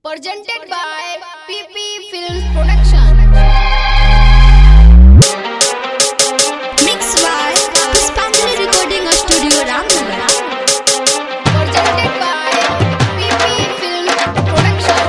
Presented by PP Films Production. Mixed by Pushpanjali Recording Studio, Ramnagar. Presented by PP Films Production.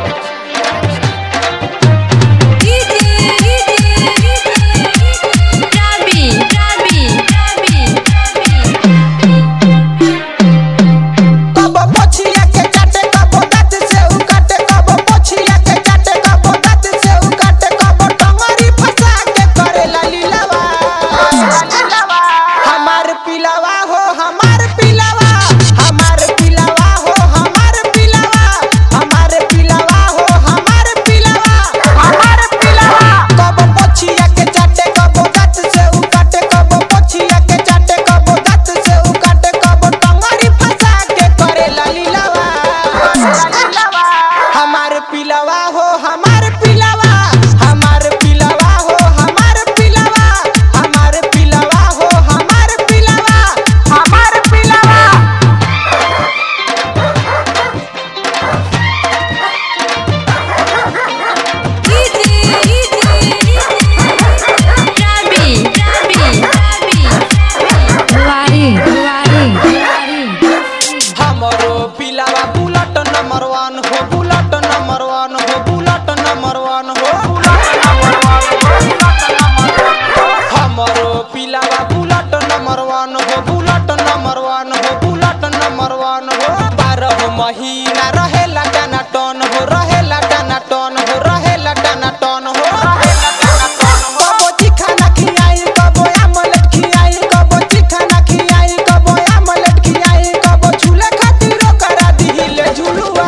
महीना रहेला टाना टन हो, रहेला टाना टन हो, रहेला टाना टन हो, कबो चिखाना खियाई, कबो आमलेट खियाई, कबो चिखाना खियाई, कबो आमलेट खियाई, कबो झूले खातिर करा दिहिले झुलुआ।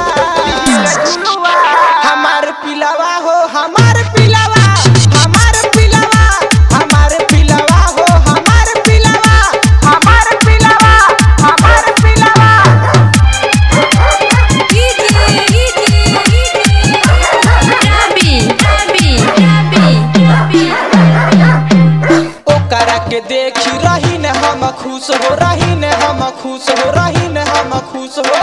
हमार पिलवा हो, हमार पिलवा, हमार पिलवा, हमार पिलवा हो, हमार पिलवा, हमार पिलवा, हमार पिलवा। के देखी रही ने हम खुश हो, रही ने हम खुश हो, रही ने हम खुश हो।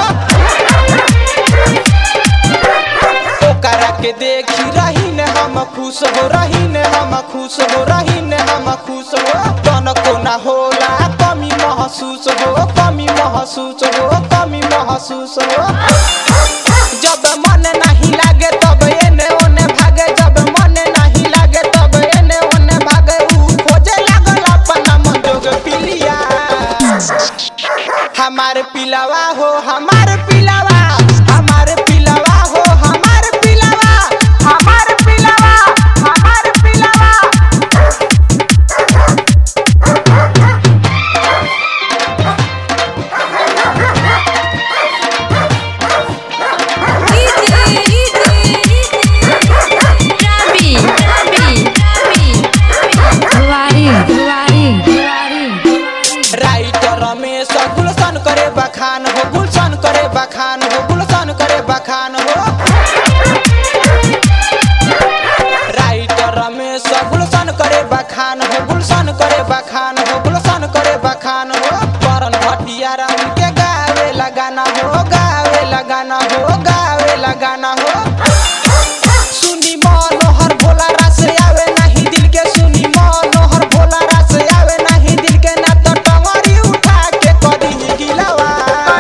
ओकरा के देखी रही ने हम खुश हो, रही ने हम खुश हो, रही ने हम खुश हो। तन को ना होला कमी महसूस हो, कमी महसूस हो, कमी महसूस हो। जब मन नहीं लागे तब एने ओने भागे, जब मन नहीं लागे तब एने ओने भागे। हमार पिलवा हो, हमार पिलवा, हमार पिलवा हो, हमार पिलवा, हमार पिलवा, हमार पिलवा। गुलशन करे बखान हो, गुलशन करे बखान हो, गुलशन करे बखान हो। राइटर रमेश गुलशन करे बखान हो, गुलशन करे बखान हो, गुलशन करे बखान हो। करण भटियारा उनके गावे लगाना हो, गावे लगाना हो, गावे लगाना हो। सुनी मनोहर भोला रस आवे नहीं दिल के, सुनी मनोहर भोला रस आवे नहीं दिल के। ना तो टंगरी उठा के कदी गिलवा।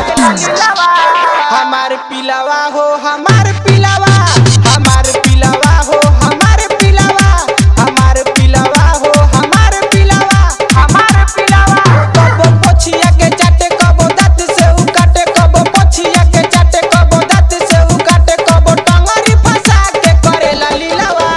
हमार पिलवा हो, हमार पिलवा, हमार पिलवा हो, हमार पिलवा, हमार पिलवा हो, हमार पिलवा, हमार पिलवा। कबो पोछिया के चाटे, कबो दांत से उकाटे, कबो पोछिया के चाटे, कबो दांत से उकाटे, कबो टंगरी फंसा के करेला लीलवा।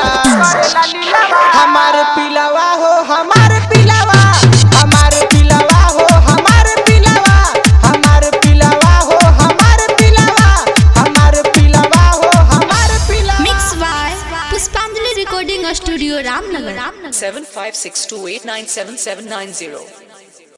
हमार पिलवा हो, हमार पिलवा, हमार पिलवा हो, हमार पिलवा, हमार पिलवा हो, हमार पिलवा, हमार पिलवा हो, हमार पिलवा। Mixed by Pushpanjali Recording Studio, Ramnagar. 7562897790